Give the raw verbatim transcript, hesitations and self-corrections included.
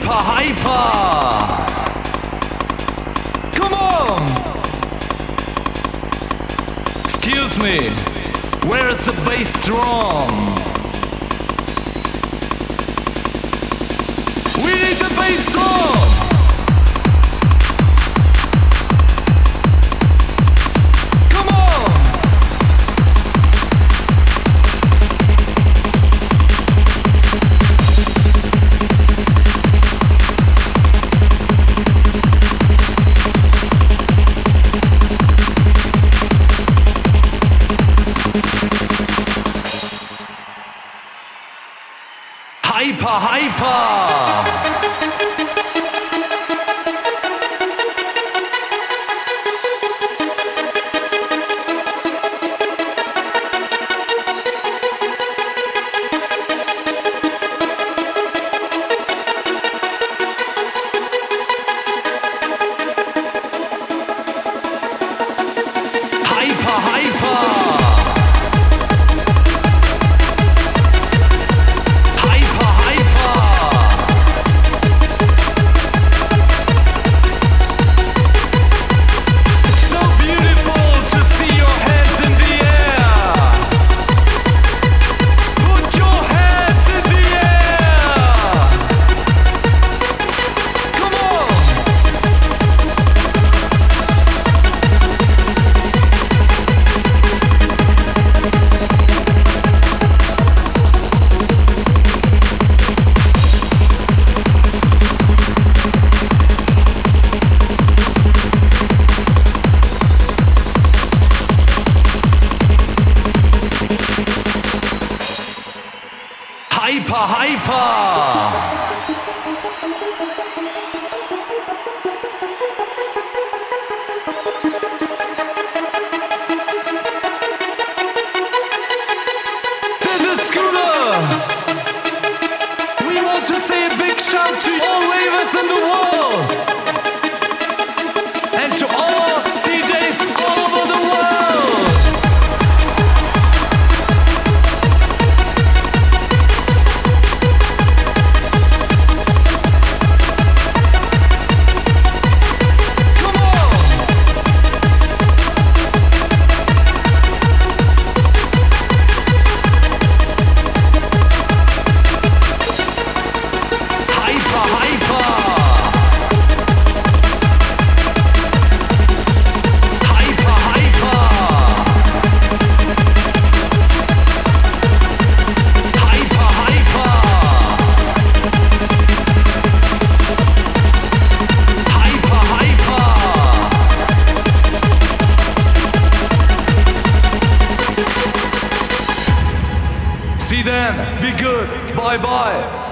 Hyper, hyper. Come on. Excuse me. Where is the bass drum? We need the bass drum. Hyper, hyper. Hyper, hyper. This is Scooter. We want to say a big shout to all ravers in the world and to all D Js all over the world. See them, be good, bye bye.